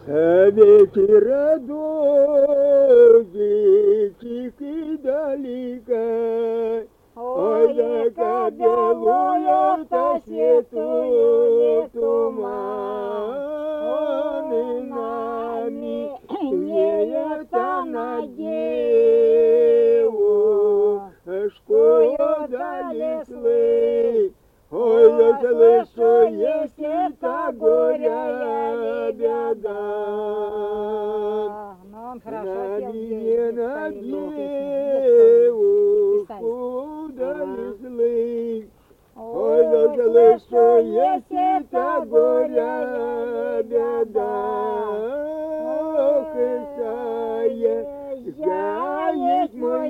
Вечера долгие, тихий далеко, ой, река белую-то светлую туманы нами веет-то на девушку донесли. Ой, я слышу, если та горя беда, на меня на девушку донесли. Ой, я слышу, если та горя беда, ох, Исайя, есть мой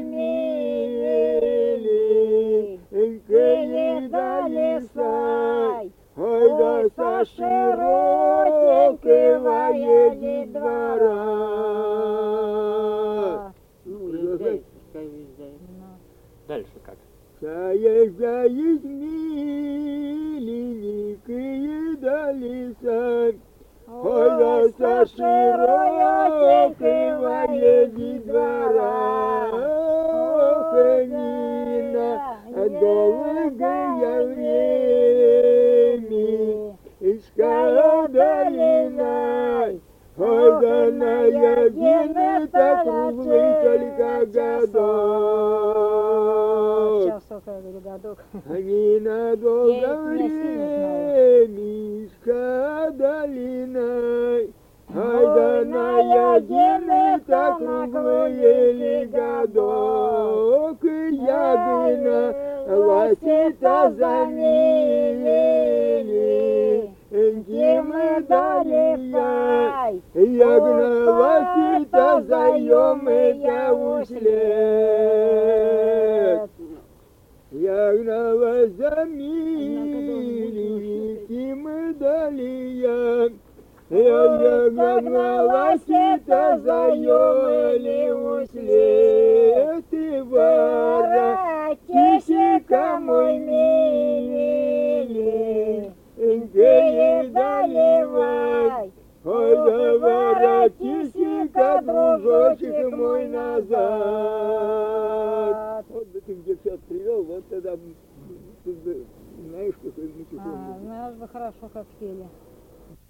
милый, не долисай, ой, да со широкого ели двора. Дальше как? Заезжает миленькие долисай, ой, да со широкого ели двора. Ох, Нина, долгое время искала долиной, ой, да на один-то круглый только годок. Нина долгое время искала долиной, ой, да на один-то круглый годок. Ягина лосита замели, мы долисай, ягна лосита заемная услед. Ягна замели, мы далия, ягна лосита заемная услед. Ты воротись-ка, мой милый, не доливай, ой, да воротись-ка, дружочек мой, назад. Вот бы ты девчат привел, вот тогда, знаешь, какой мультик. Знаешь бы хорошо, как пели.